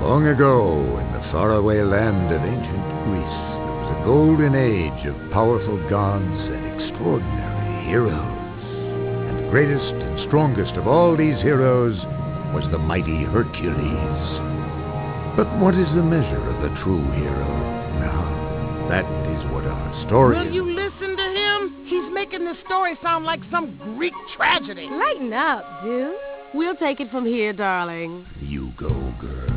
Long ago, in the faraway land of ancient Greece, there was a golden age of powerful gods and extraordinary heroes. And the greatest and strongest of all these heroes was the mighty Hercules. But what is the measure of a true hero? Now, that is what our story Will is. you listen to him? He's making this story sound like some Greek tragedy. Lighten up, dude. We'll take it from here, darling. You go, girl.